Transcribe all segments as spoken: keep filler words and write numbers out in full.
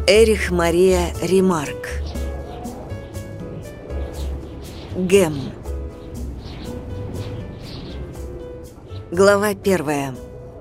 Эрих Мария Ремарк. Гэм. Глава первая.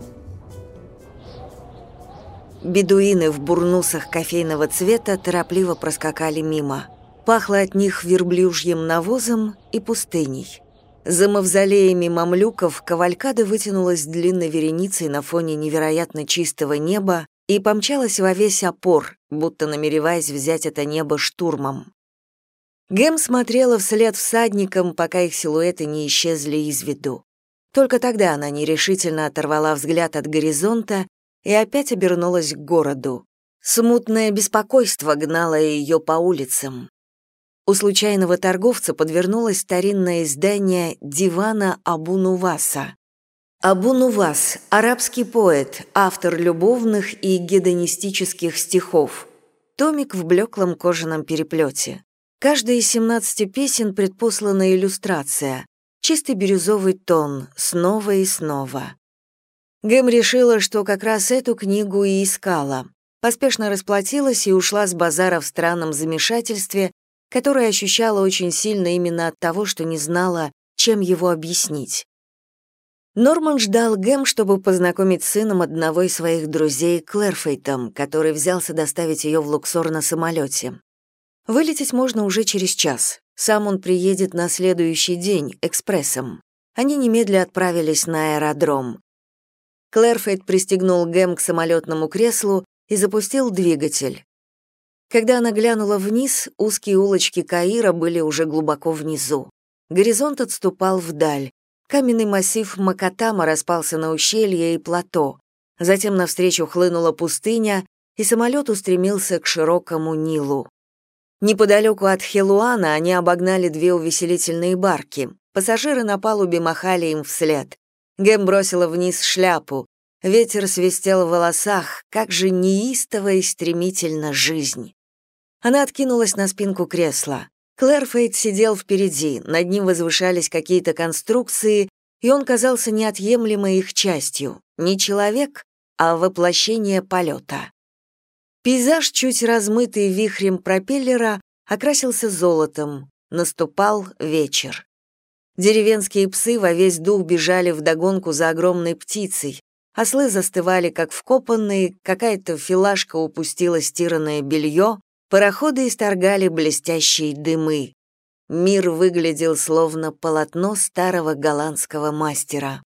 Бедуины в бурнусах кофейного цвета торопливо проскакали мимо. Пахло от них верблюжьим навозом и пустыней. За мавзолеями мамлюков кавалькада вытянулась длинной вереницей на фоне невероятно чистого неба и помчалась во весь опор, будто намереваясь взять это небо штурмом. Гэм смотрела вслед всадникам, пока их силуэты не исчезли из виду. Только тогда она нерешительно оторвала взгляд от горизонта и опять обернулась к городу. Смутное беспокойство гнало ее по улицам. У случайного торговца подвернулось старинное издание «Дивана Абу-Нуваса». Абу-Нувас — арабский поэт, автор любовных и гедонистических стихов. Томик в блеклом кожаном переплете. Каждая из семнадцати песен предпослана иллюстрация. Чистый бирюзовый тон, снова и снова. Гэм решила, что как раз эту книгу и искала. Поспешно расплатилась и ушла с базара в странном замешательстве, которое ощущала очень сильно именно от того, что не знала, чем его объяснить. Норман ждал Гэм, чтобы познакомить с сыном одного из своих друзей Клэрфейтом, который взялся доставить ее в Луксор на самолете. Вылететь можно уже через час. Сам он приедет на следующий день, экспрессом. Они немедля отправились на аэродром. Клэрфейт пристегнул Гэм к самолетному креслу и запустил двигатель. Когда она глянула вниз, узкие улочки Каира были уже глубоко внизу. Горизонт отступал вдаль. Каменный массив Макатама распался на ущелье и плато. Затем навстречу хлынула пустыня, и самолет устремился к широкому Нилу. Неподалеку от Хелуана они обогнали две увеселительные барки. Пассажиры на палубе махали им вслед. Гэм бросила вниз шляпу. Ветер свистел в волосах, как же неистово и стремительно жизнь. Она откинулась на спинку кресла. Клэрфейт сидел впереди, над ним возвышались какие-то конструкции, и он казался неотъемлемой их частью. Не человек, а воплощение полета. Пейзаж, чуть размытый вихрем пропеллера, окрасился золотом. Наступал вечер. Деревенские псы во весь дух бежали вдогонку за огромной птицей. Ослы застывали, как вкопанные, какая-то филашка упустила стиранное белье, пароходы исторгали блестящие дымы. Мир выглядел словно полотно старого голландского мастера.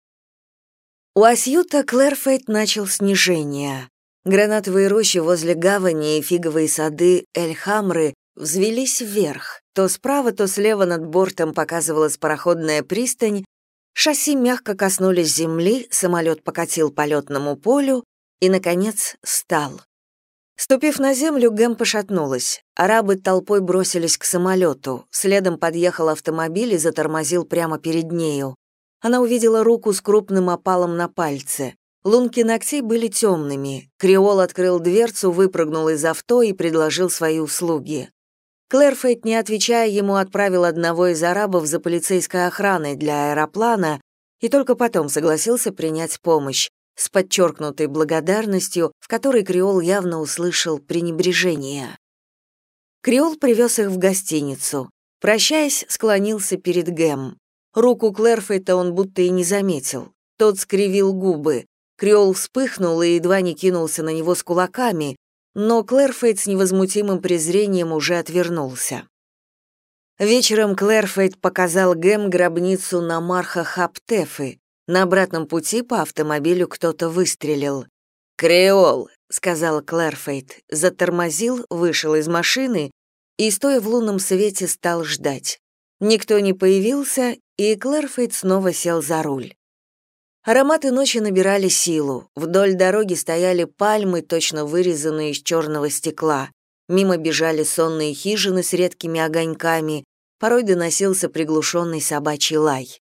У Асьюта Клэрфейт начал снижение. Гранатовые рощи возле гавани и фиговые сады Эль-Хамры взвелись вверх. То справа, то слева над бортом показывалась пароходная пристань, шасси мягко коснулись земли, самолет покатил по летному полю и, наконец, стал. Ступив на землю, Гэм пошатнулась. Арабы толпой бросились к самолету. Следом подъехал автомобиль и затормозил прямо перед нею. Она увидела руку с крупным опалом на пальце. Лунки ногтей были темными. Креол открыл дверцу, выпрыгнул из авто и предложил свои услуги. Клэрфейт, не отвечая ему, отправил одного из арабов за полицейской охраной для аэроплана и только потом согласился принять помощь, с подчеркнутой благодарностью, в которой Креол явно услышал пренебрежение. Креол привез их в гостиницу. Прощаясь, склонился перед Гэм. Руку Клэрфейта он будто и не заметил. Тот скривил губы. Креол вспыхнул и едва не кинулся на него с кулаками, но Клэрфейт с невозмутимым презрением уже отвернулся. Вечером Клэрфейт показал Гэм гробницу Намарха Хаптефы. На обратном пути по автомобилю кто-то выстрелил. «Креол», — сказал Клэрфейт, затормозил, вышел из машины и, стоя в лунном свете, стал ждать. Никто не появился, и Клэрфейт снова сел за руль. Ароматы ночи набирали силу. Вдоль дороги стояли пальмы, точно вырезанные из черного стекла. Мимо бежали сонные хижины с редкими огоньками. Порой доносился приглушенный собачий лай.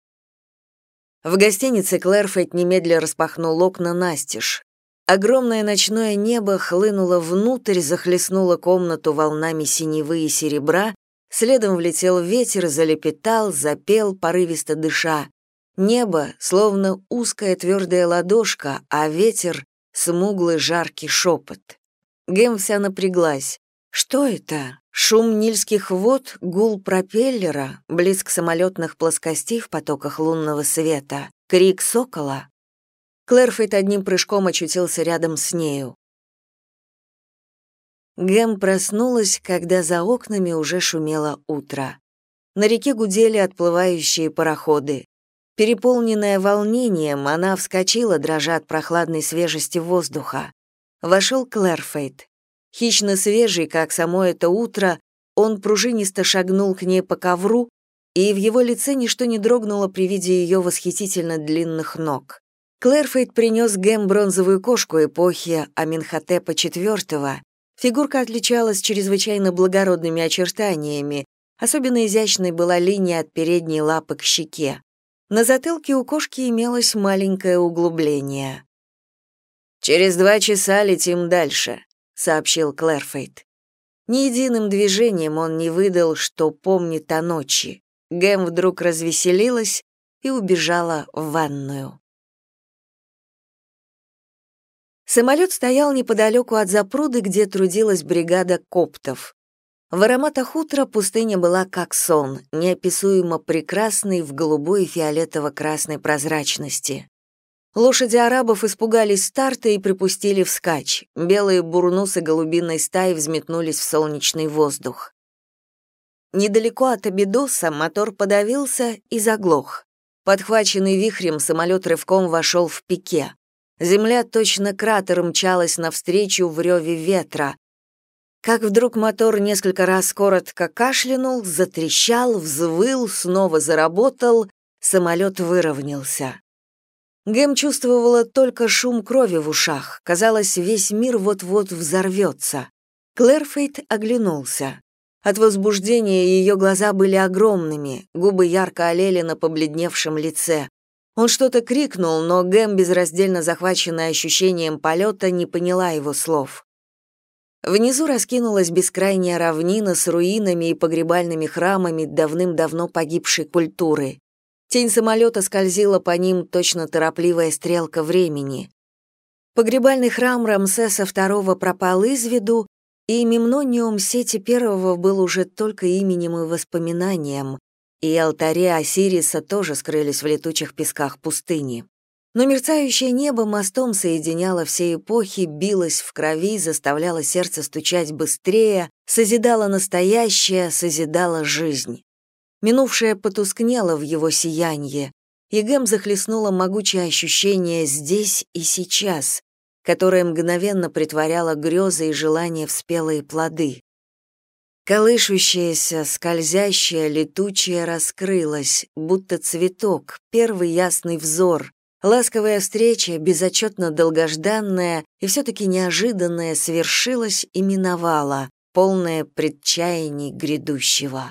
В гостинице Клэрфейт немедля распахнул окна настежь. Огромное ночное небо хлынуло внутрь, захлестнуло комнату волнами синевы и серебра, следом влетел ветер, залепетал, запел, порывисто дыша. Небо, словно узкая твердая ладошка, а ветер — смуглый жаркий шепот. Гэм вся напряглась. Что это? Шум нильских вод, гул пропеллера, блеск самолетных плоскостей в потоках лунного света, крик сокола? Клэрфейт одним прыжком очутился рядом с нею. Гэм проснулась, когда за окнами уже шумело утро. На реке гудели отплывающие пароходы. Переполненная волнением, она вскочила, дрожа от прохладной свежести воздуха. Вошел Клэрфейт. Хищно свежий, как само это утро, он пружинисто шагнул к ней по ковру, и в его лице ничто не дрогнуло при виде ее восхитительно длинных ног. Клэрфейт принес Гэм бронзовую кошку эпохи Аменхотепа четвёртого. Фигурка отличалась чрезвычайно благородными очертаниями, особенно изящной была линия от передней лапы к щеке. На затылке у кошки имелось маленькое углубление. «Через два часа летим дальше», — сообщил Клэрфейт. Ни единым движением он не выдал, что помнит о ночи. Гэм вдруг развеселилась и убежала в ванную. Самолет стоял неподалеку от запруды, где трудилась бригада коптов. В ароматах утра пустыня была как сон, неописуемо прекрасной в голубой и фиолетово-красной прозрачности. Лошади арабов испугались старта и припустили вскачь. Белые бурнусы голубиной стаи взметнулись в солнечный воздух. Недалеко от Абидоса мотор подавился и заглох. Подхваченный вихрем, самолет рывком вошел в пике. Земля точно кратер мчалась навстречу в реве ветра. Как вдруг мотор несколько раз коротко кашлянул, затрещал, взвыл, снова заработал, самолет выровнялся. Гэм чувствовала только шум крови в ушах. Казалось, весь мир вот-вот взорвется. Клэрфейт оглянулся. От возбуждения ее глаза были огромными, губы ярко олели на побледневшем лице. Он что-то крикнул, но Гэм, безраздельно захваченная ощущением полета, не поняла его слов. Внизу раскинулась бескрайняя равнина с руинами и погребальными храмами давным-давно погибшей культуры. Тень самолета скользила по ним, точно торопливая стрелка времени. Погребальный храм Рамсеса второго пропал из виду, и мемнониум Сети первого был уже только именем и воспоминанием, и алтари Осириса тоже скрылись в летучих песках пустыни. Но мерцающее небо мостом соединяло все эпохи, билось в крови, заставляло сердце стучать быстрее, созидало настоящее, созидало жизнь. Минувшее потускнело в его сиянье, и Гэм захлестнуло могучее ощущение здесь и сейчас, которое мгновенно притворяло грезы и желания в спелые плоды. Колышущееся, скользящее, летучее раскрылось, будто цветок, первый ясный взор, ласковая встреча, безотчетно долгожданная и все-таки неожиданная, свершилась и миновала, полная предчаяний грядущего.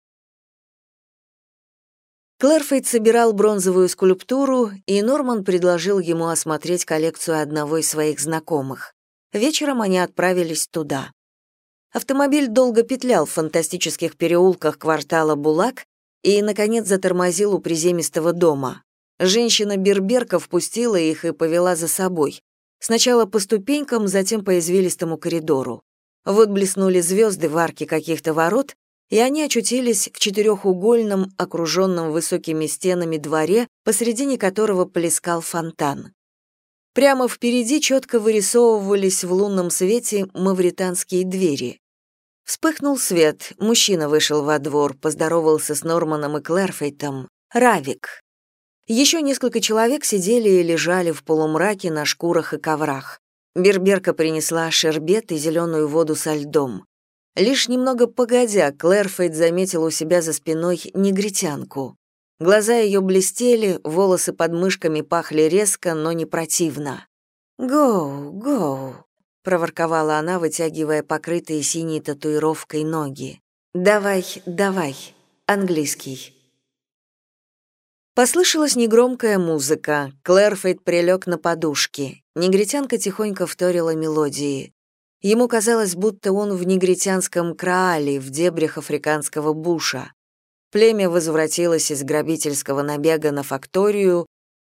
Клэрфейт собирал бронзовую скульптуру, и Норман предложил ему осмотреть коллекцию одного из своих знакомых. Вечером они отправились туда. Автомобиль долго петлял в фантастических переулках квартала Булак и, наконец, затормозил у приземистого дома. Женщина-берберка впустила их и повела за собой. Сначала по ступенькам, затем по извилистому коридору. Вот блеснули звезды в арке каких-то ворот, и они очутились в четырехугольном, окруженном высокими стенами дворе, посредине которого плескал фонтан. Прямо впереди четко вырисовывались в лунном свете мавританские двери. Вспыхнул свет, мужчина вышел во двор, поздоровался с Норманом и Клэрфейтом. Равик. Еще несколько человек сидели и лежали в полумраке на шкурах и коврах. Берберка принесла шербет и зеленую воду со льдом. Лишь немного погодя, Клэрфейт заметил у себя за спиной негритянку. Глаза ее блестели, волосы под мышками пахли резко, но не противно. «Гоу, гоу», — проворковала она, вытягивая покрытые синей татуировкой ноги. «Давай, давай, английский». Послышалась негромкая музыка. Клэрфейт прилег на подушки. Негритянка тихонько вторила мелодии. Ему казалось, будто он в негритянском краале, в дебрях африканского буша. Племя возвратилось из грабительского набега на факторию,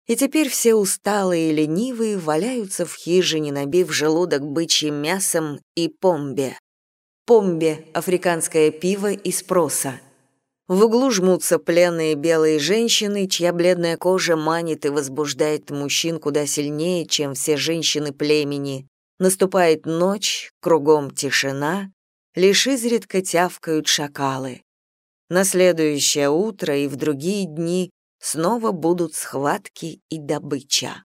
И теперь все усталые и ленивые валяются в хижине, набив желудок бычьим мясом и помбе. Помбе – африканское пиво из проса. В углу жмутся пленные белые женщины, чья бледная кожа манит и возбуждает мужчин куда сильнее, чем все женщины племени. Наступает ночь, кругом тишина, лишь изредка тявкают шакалы. На следующее утро и в другие дни снова будут схватки и добыча.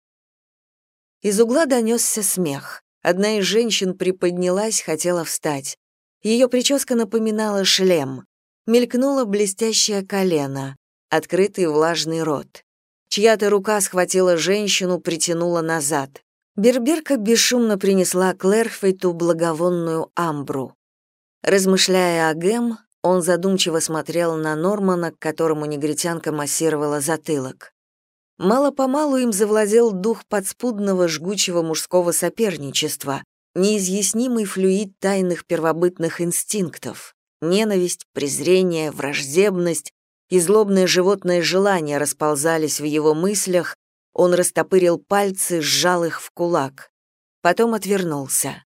Из угла донесся смех. Одна из женщин приподнялась, хотела встать. Ее прическа напоминала шлем. Мелькнуло блестящее колено, открытый влажный рот. Чья-то рука схватила женщину, притянула назад. Берберка бесшумно принесла Клэрфейту благовонную амбру. Размышляя о Гэм, он задумчиво смотрел на Нормана, к которому негритянка массировала затылок. Мало-помалу им завладел дух подспудного жгучего мужского соперничества, неизъяснимый флюид тайных первобытных инстинктов. Ненависть, презрение, враждебность и злобное животное желание расползались в его мыслях, он растопырил пальцы, сжал их в кулак. Потом отвернулся.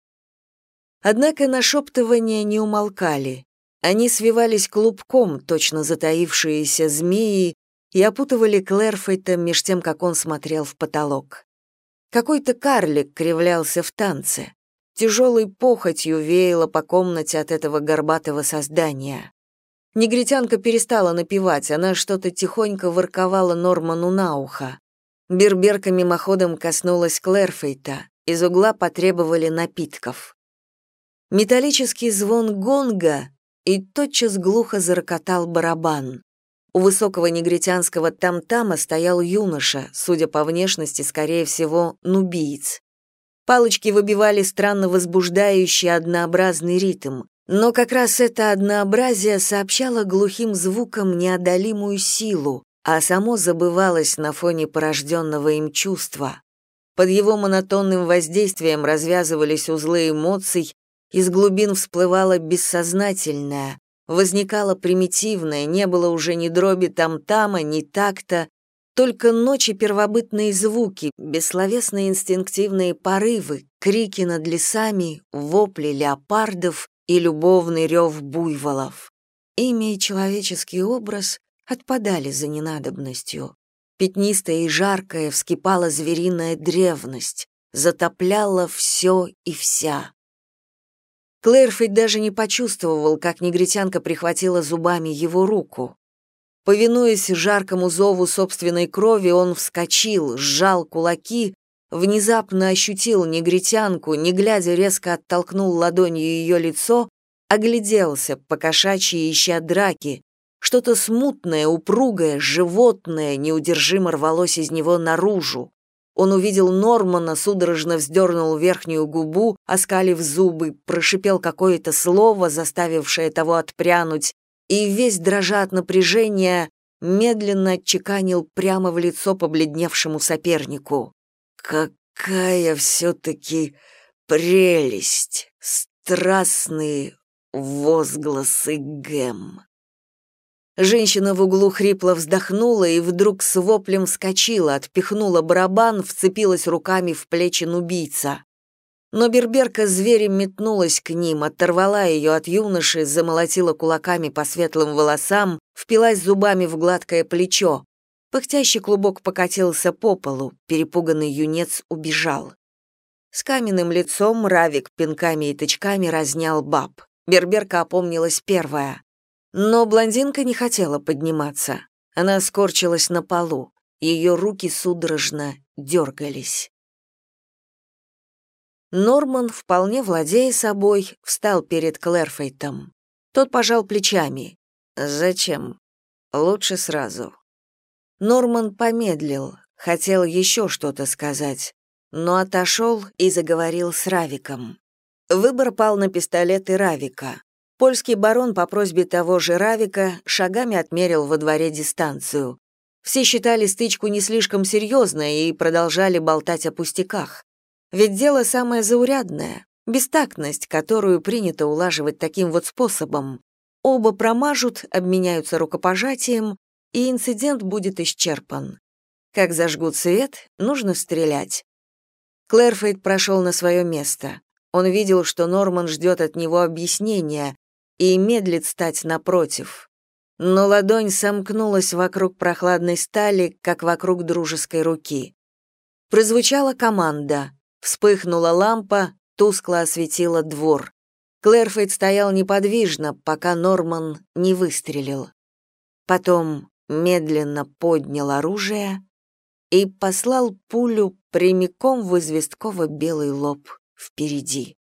Однако нашептывания не умолкали. Они свивались клубком, точно затаившиеся змеи, и опутывали Клэрфейта меж тем, как он смотрел в потолок. Какой-то карлик кривлялся в танце. Тяжелой похотью веяло по комнате от этого горбатого создания. Негритянка перестала напевать, она что-то тихонько ворковала Норману на ухо. Берберка мимоходом коснулась Клэрфейта, из угла потребовали напитков. Металлический звон гонга, и тотчас глухо зарокотал барабан. У высокого негритянского там-тама стоял юноша, судя по внешности, скорее всего, нубиец. Палочки выбивали странно возбуждающий однообразный ритм, но как раз это однообразие сообщало глухим звукам неодолимую силу, а само забывалось на фоне порожденного им чувства. Под его монотонным воздействием развязывались узлы эмоций, из глубин всплывало бессознательное, возникало примитивное, не было уже ни дроби там-тама, ни такта, только ночи первобытные звуки, бессловесные инстинктивные порывы, крики над лесами, вопли леопардов и любовный рев буйволов. Имя и человеческий образ отпадали за ненадобностью. Пятнистая и жаркая вскипала звериная древность, затопляла все и вся. Клэрфейт даже не почувствовал, как негритянка прихватила зубами его руку. Повинуясь жаркому зову собственной крови, он вскочил, сжал кулаки, внезапно ощутил негритянку, не глядя резко оттолкнул ладонью ее лицо, огляделся, покошачьи ища драки. Что-то смутное, упругое, животное неудержимо рвалось из него наружу. Он увидел Нормана, судорожно вздернул верхнюю губу, оскалив зубы, прошипел какое-то слово, заставившее того отпрянуть, и весь, дрожа от напряжения, медленно отчеканил прямо в лицо побледневшему сопернику. «Какая все-таки прелесть! Страстные возгласы Гэм!» Женщина в углу хрипло вздохнула и вдруг с воплем вскочила, отпихнула барабан, вцепилась руками в плечи нубийца. Но берберка зверем метнулась к ним, оторвала ее от юноши, замолотила кулаками по светлым волосам, впилась зубами в гладкое плечо. Пыхтящий клубок покатился по полу, перепуганный юнец убежал. С каменным лицом Равик пинками и тычками разнял баб. Берберка опомнилась первая. Но блондинка не хотела подниматься. Она скорчилась на полу. Ее руки судорожно дергались. Норман, вполне владея собой, встал перед Клэрфейтом. Тот пожал плечами. «Зачем? Лучше сразу». Норман помедлил, хотел еще что-то сказать, но отошел и заговорил с Равиком. Выбор пал на пистолеты Равика. Польский барон по просьбе того же Равика шагами отмерил во дворе дистанцию. Все считали стычку не слишком серьезной и продолжали болтать о пустяках. Ведь дело самое заурядное, бестактность, которую принято улаживать таким вот способом. Оба промажут, обменяются рукопожатием, и инцидент будет исчерпан. Как зажгут свет, нужно стрелять. Клэрфейт прошел на свое место. Он видел, что Норман ждет от него объяснения и медлит стать напротив. Но ладонь сомкнулась вокруг прохладной стали, как вокруг дружеской руки. Прозвучала команда. Вспыхнула лампа, тускло осветила двор. Клэрфейт стоял неподвижно, пока Норман не выстрелил. Потом медленно поднял оружие и послал пулю прямиком в известково-белый лоб впереди.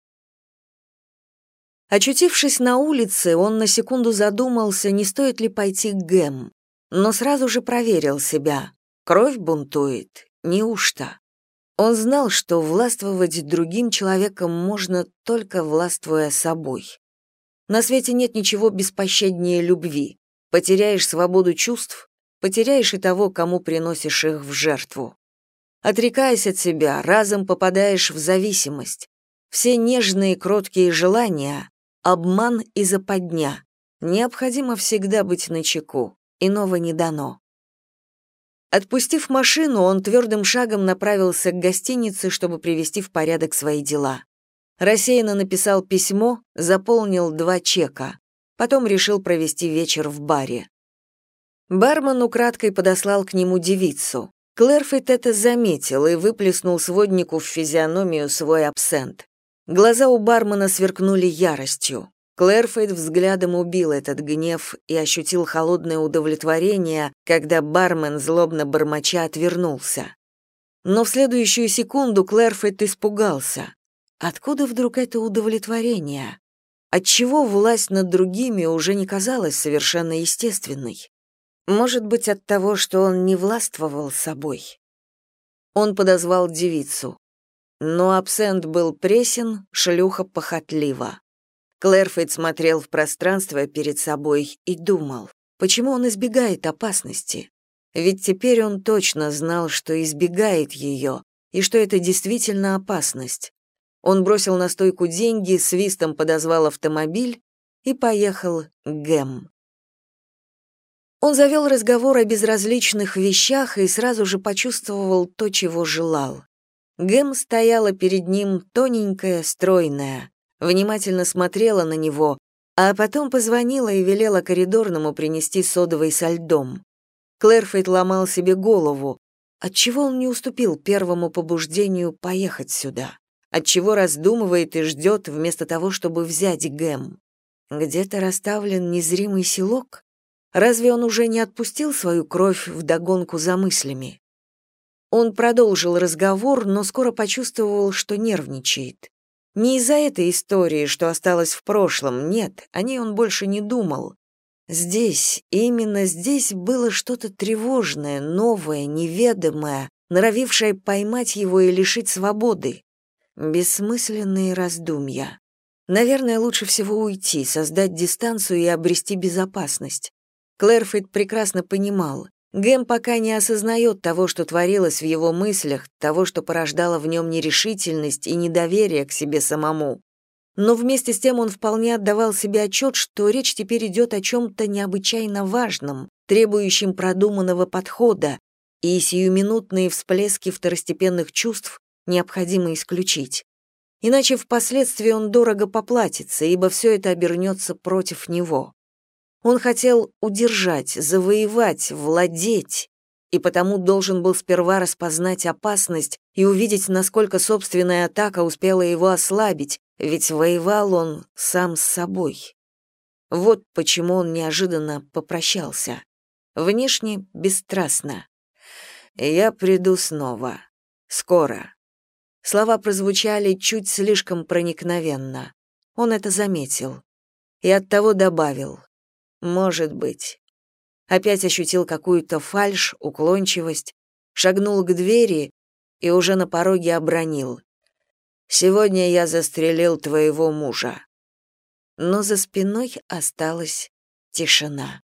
Очутившись на улице, он на секунду задумался, не стоит ли пойти к Гэм, но сразу же проверил себя. Кровь бунтует, неужто? Он знал, что властвовать другим человеком можно, только властвуя собой. На свете нет ничего беспощаднее любви. Потеряешь свободу чувств, потеряешь и того, кому приносишь их в жертву. Отрекаясь от себя, разом попадаешь в зависимость. Все нежные кроткие желания — обман и западня. Необходимо всегда быть начеку, иного не дано. Отпустив машину, он твердым шагом направился к гостинице, чтобы привести в порядок свои дела. Рассеянно написал письмо, заполнил два чека. Потом решил провести вечер в баре. Бармен украдкой подослал к нему девицу. Клэрфейт это заметил и выплеснул своднику в физиономию свой абсент. Глаза у бармена сверкнули яростью. Клэрфейт взглядом убил этот гнев и ощутил холодное удовлетворение, когда бармен, злобно бормоча, отвернулся. Но в следующую секунду Клэрфейт испугался. Откуда вдруг это удовлетворение? Отчего власть над другими уже не казалась совершенно естественной? Может быть, от того, что он не властвовал собой? Он подозвал девицу. Но абсент был пресен, шлюха похотлива. Клэрфейт смотрел в пространство перед собой и думал, почему он избегает опасности? Ведь теперь он точно знал, что избегает ее, и что это действительно опасность. Он бросил на стойку деньги, свистом подозвал автомобиль и поехал к Гэм. Он завел разговор о безразличных вещах и сразу же почувствовал то, чего желал. Гэм стояла перед ним тоненькая, стройная, внимательно смотрела на него, а потом позвонила и велела коридорному принести содовой со льдом. Клэрфейт ломал себе голову. Отчего он не уступил первому побуждению поехать сюда? Отчего раздумывает и ждет, вместо того, чтобы взять Гэм? Где-то расставлен незримый селок? Разве он уже не отпустил свою кровь вдогонку за мыслями? Он продолжил разговор, но скоро почувствовал, что нервничает. Не из-за этой истории, что осталось в прошлом, нет, о ней он больше не думал. Здесь, именно здесь было что-то тревожное, новое, неведомое, норовившее поймать его и лишить свободы. Бессмысленные раздумья. Наверное, лучше всего уйти, создать дистанцию и обрести безопасность. Клэрфейт прекрасно понимал, Гэм пока не осознает того, что творилось в его мыслях, того, что порождало в нем нерешительность и недоверие к себе самому. Но вместе с тем он вполне отдавал себе отчет, что речь теперь идет о чем-то необычайно важном, требующем продуманного подхода, и сиюминутные всплески второстепенных чувств необходимо исключить. Иначе впоследствии он дорого поплатится, ибо все это обернется против него. Он хотел удержать, завоевать, владеть, и потому должен был сперва распознать опасность и увидеть, насколько собственная атака успела его ослабить, ведь воевал он сам с собой. Вот почему он неожиданно попрощался. Внешне бесстрастно. «Я приду снова. Скоро». Слова прозвучали чуть слишком проникновенно. Он это заметил. И оттого добавил: «Может быть». Опять ощутил какую-то фальшь, уклончивость, шагнул к двери и уже на пороге обронил: «Сегодня я застрелил твоего мужа». Но за спиной осталась тишина.